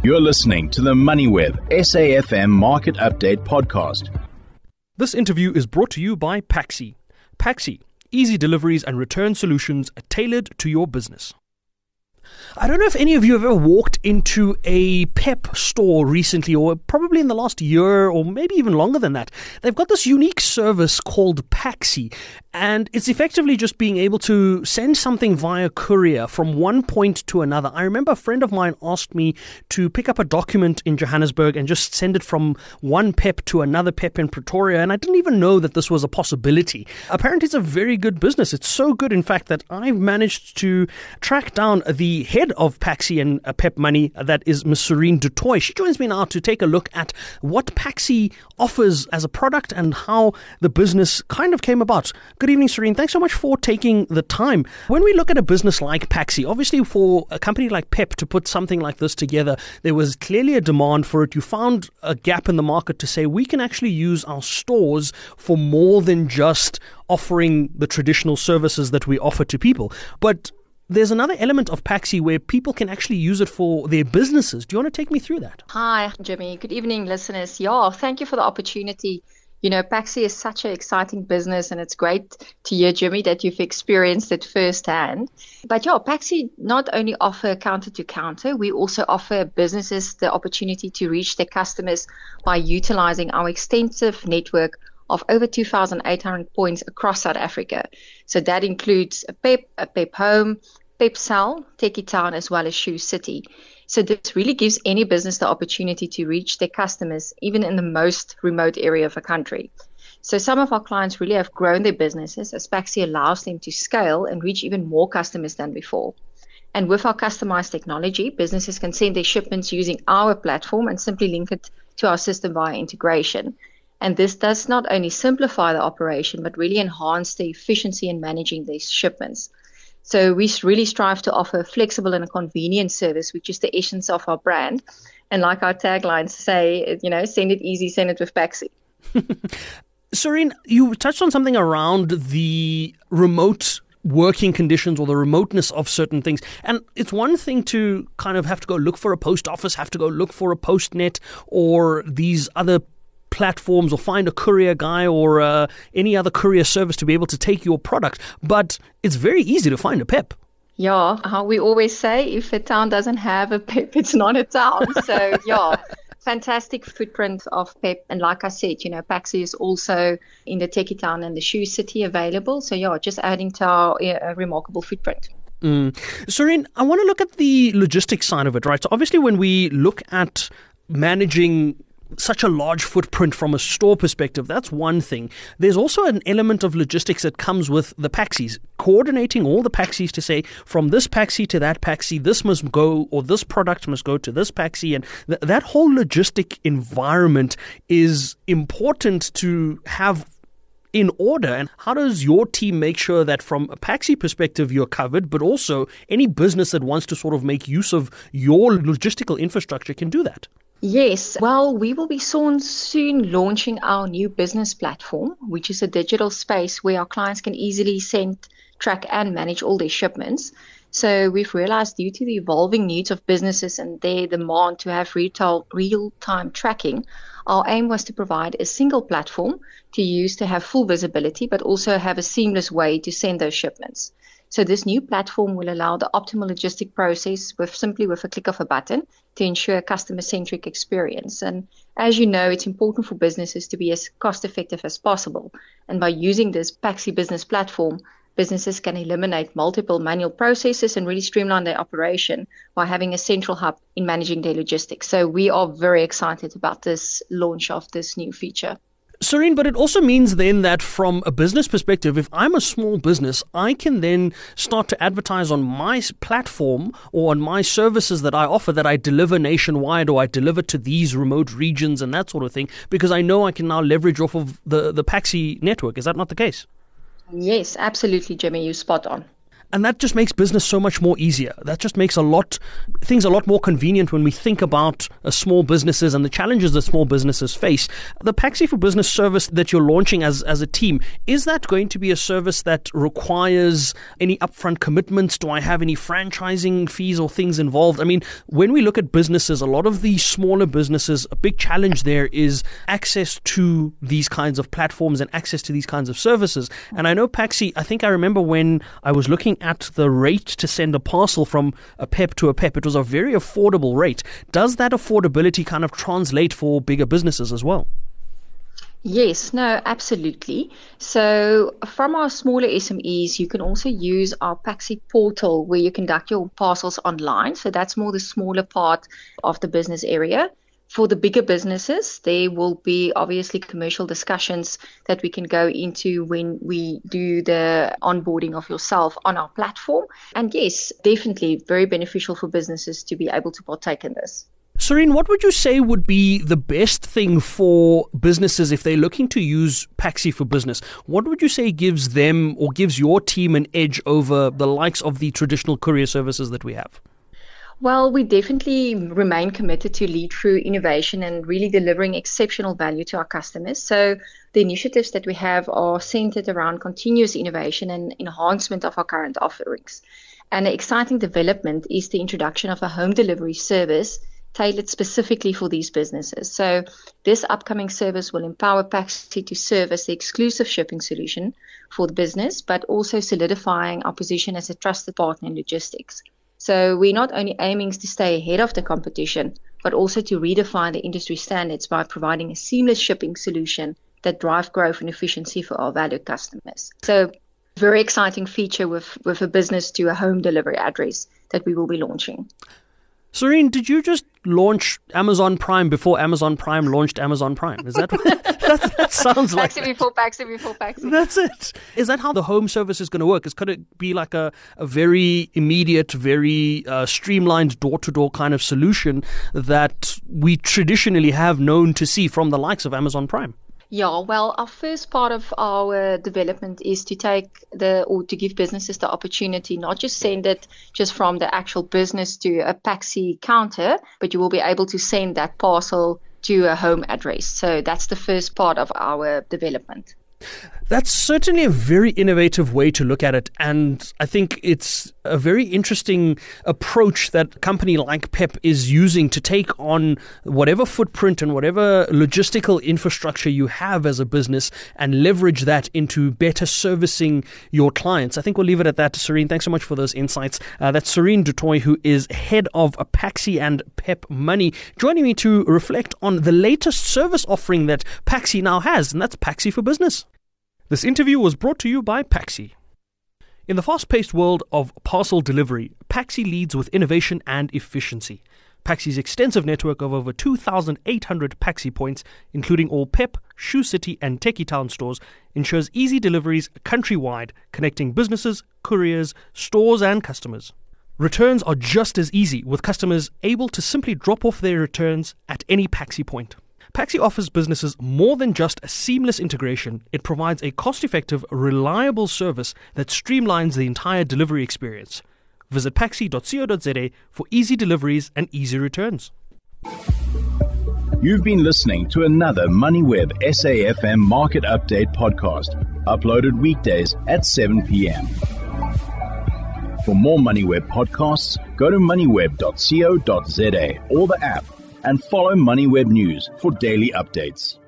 You're listening to the MoneyWeb SAFM Market Update Podcast. This interview is brought to you by Paxi. Paxi, easy deliveries and return solutions tailored to your business. I don't know if any of you have ever walked into a Pep store recently, or probably in the last year, or maybe even longer than that. They've got this unique service called Paxi, and it's effectively just being able to send something via courier from one point to another. I remember a friend of mine asked me to pick up a document in Johannesburg and just send it from one Pep to another Pep in Pretoria, and I didn't even know that this was a possibility. Apparently it's a very good business. It's so good, in fact, that I've managed to track down the head of Paxi and Pep Money, that is Ms. Serene du Toit. She joins me now to take a look at what Paxi offers as a product and how the business kind of came about. Good evening, Serene. Thanks so much for taking the time. When we look at a business like Paxi, obviously for a company like Pep to put something like this together, there was clearly a demand for it. You found a gap in the market to say we can actually use our stores for more than just offering the traditional services that we offer to people. But there's another element of Paxi where people can actually use it for their businesses. Do you want to take me through that? Hi, Jimmy. Good evening, listeners. Yeah, thank you for the opportunity. You know, Paxi is such an exciting business, and it's great to hear, Jimmy, that you've experienced it firsthand. But yeah, Paxi not only offer counter to counter, we also offer businesses the opportunity to reach their customers by utilizing our extensive network of over 2,800 points across South Africa. So that includes a Pep Home, Pep Cell, Techie Town, as well as Shoe City. So this really gives any business the opportunity to reach their customers, even in the most remote area of a country. So some of our clients really have grown their businesses as Paxi allows them to scale and reach even more customers than before. And with our customized technology, businesses can send their shipments using our platform and simply link it to our system via integration. And this does not only simplify the operation, but really enhance the efficiency in managing these shipments. So we really strive to offer a flexible and a convenient service, which is the essence of our brand. And like our taglines say, you know, send it easy, send it with Paxi. Serene, you touched on something around the remote working conditions or the remoteness of certain things. And it's one thing to kind of have to go look for a post office, have to go look for a postnet or these other platforms, or find a courier guy or any other courier service to be able to take your product. But it's very easy to find a Pep. Yeah, how we always say, if a town doesn't have a Pep, it's not a town. So yeah, fantastic footprint of Pep. And like I said, you know, Paxi is also in the Techie Town and the Shoe City available. So yeah, just adding to our remarkable footprint. Serene, I want to look at the logistics side of it, right? So obviously when we look at managing such a large footprint from a store perspective, that's one thing. There's also an element of logistics that comes with the Paxis, coordinating all the Paxis to say, from this Paxi to that Paxi, this must go, or this product must go to this Paxi. And that whole logistic environment is important to have in order. And how does your team make sure that from a Paxi perspective you're covered, but also any business that wants to sort of make use of your logistical infrastructure can do that? Yes, well, we will be soon launching our new business platform, which is a digital space where our clients can easily send, track, and manage all their shipments. So we've realized, due to the evolving needs of businesses and their demand to have real-time tracking, our aim was to provide a single platform to use to have full visibility, but also have a seamless way to send those shipments. So this new platform will allow the optimal logistic process simply with a click of a button to ensure a customer-centric experience. And as you know, it's important for businesses to be as cost-effective as possible. And by using this Paxi business platform, businesses can eliminate multiple manual processes and really streamline their operation by having a central hub in managing their logistics. So we are very excited about this launch of this new feature. Serene, but it also means then that from a business perspective, if I'm a small business, I can then start to advertise on my platform or on my services that I offer, that I deliver nationwide or I deliver to these remote regions and that sort of thing, because I know I can now leverage off of the Paxi network. Is that not the case? Yes, absolutely, Jimmy. You're spot on. And that just makes business so much more easier. That just makes things a lot more convenient when we think about small businesses and the challenges that small businesses face. The Paxi for Business service that you're launching as a team, is that going to be a service that requires any upfront commitments? Do I have any franchising fees or things involved? I mean, when we look at businesses, a lot of the smaller businesses, a big challenge there is access to these kinds of platforms and access to these kinds of services. And I know Paxi, I think I remember when I was looking at the rate to send a parcel from a PEP to a PEP, it was a very affordable rate. Does that affordability kind of translate for bigger businesses as well? Yes, no, absolutely. So from our smaller SMEs, you can also use our Paxi portal where you conduct your parcels online. So that's more the smaller part of the business area. For the bigger businesses, there will be obviously commercial discussions that we can go into when we do the onboarding of yourself on our platform. And yes, definitely very beneficial for businesses to be able to partake in this. Serene, what would you say would be the best thing for businesses if they're looking to use Paxi for Business? What would you say gives them or gives your team an edge over the likes of the traditional courier services that we have? Well, we definitely remain committed to lead through innovation and really delivering exceptional value to our customers. So the initiatives that we have are centered around continuous innovation and enhancement of our current offerings. And an exciting development is the introduction of a home delivery service tailored specifically for these businesses. So this upcoming service will empower Paxi to serve as the exclusive shipping solution for the business, but also solidifying our position as a trusted partner in logistics. So we're not only aiming to stay ahead of the competition, but also to redefine the industry standards by providing a seamless shipping solution that drive growth and efficiency for our valued customers. So very exciting feature with a business to a home delivery address that we will be launching. Serene, did you just launch Amazon Prime before Amazon Prime launched Amazon Prime? Is that what that sounds like? Paxi before Paxi. That's it. Is that how the home service is going to work? It's going to be like a very immediate, very streamlined door-to-door kind of solution that we traditionally have known to see from the likes of Amazon Prime? Yeah, well, our first part of our development is to to give businesses the opportunity, not just send it just from the actual business to a Paxi counter, but you will be able to send that parcel to a home address. So that's the first part of our development. That's certainly a very innovative way to look at it. And I think it's a very interesting approach that a company like PEP is using to take on whatever footprint and whatever logistical infrastructure you have as a business and leverage that into better servicing your clients. I think we'll leave it at that. Serene, thanks so much for those insights. That's Serene du Toit, who is head of Paxi and PEP Money, joining me to reflect on the latest service offering that Paxi now has, and that's Paxi for Business. This interview was brought to you by Paxi. In the fast-paced world of parcel delivery, Paxi leads with innovation and efficiency. Paxi's extensive network of over 2,800 Paxi points, including all PEP, Shoe City and Techie Town stores, ensures easy deliveries countrywide, connecting businesses, couriers, stores and customers. Returns are just as easy, with customers able to simply drop off their returns at any Paxi point. Paxi offers businesses more than just a seamless integration. It provides a cost-effective, reliable service that streamlines the entire delivery experience. Visit paxi.co.za for easy deliveries and easy returns. You've been listening to another MoneyWeb SAFM Market Update podcast, uploaded weekdays at 7 p.m. For more MoneyWeb podcasts, go to moneyweb.co.za or the app, and follow MoneyWeb News for daily updates.